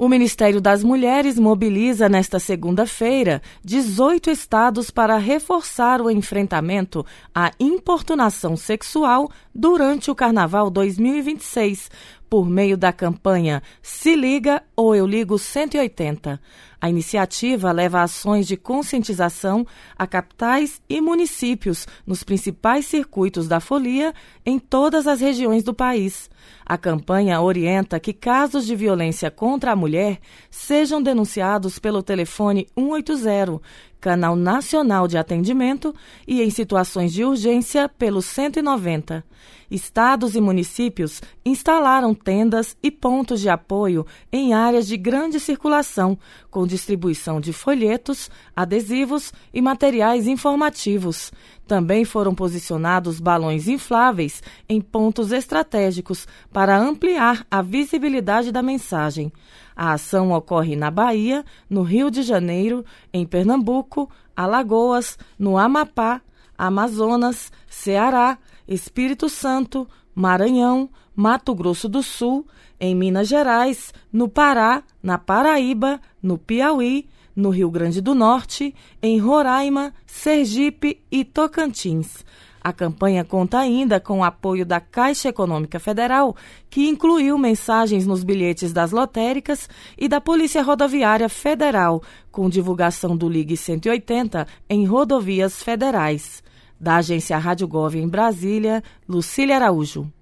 O Ministério das Mulheres mobiliza nesta segunda-feira 18 estados para reforçar o enfrentamento à importunação sexual durante o Carnaval 2026, por meio da campanha Se Liga ou Eu Ligo 180. A iniciativa leva ações de conscientização a capitais e municípios nos principais circuitos da folia em todas as regiões do país. A campanha orienta que casos de violência contra a mulher sejam denunciados pelo telefone 180, canal nacional de atendimento, e em situações de urgência pelo 190. Estados e municípios instalaram tendas e pontos de apoio em áreas de grande circulação, com distribuição de folhetos, adesivos e materiais informativos. Também foram posicionados balões infláveis em pontos estratégicos para ampliar a visibilidade da mensagem. A ação ocorre na Bahia, no Rio de Janeiro, em Pernambuco, Alagoas, no Amapá, Amazonas, Ceará, Espírito Santo, Maranhão, Mato Grosso do Sul, em Minas Gerais, no Pará, na Paraíba, no Piauí, no Rio Grande do Norte, em Roraima, Sergipe e Tocantins. A campanha conta ainda com o apoio da Caixa Econômica Federal, que incluiu mensagens nos bilhetes das lotéricas, e da Polícia Rodoviária Federal, com divulgação do Ligue 180 em rodovias federais. Da agência Rádio Gov em Brasília, Lucília Araújo.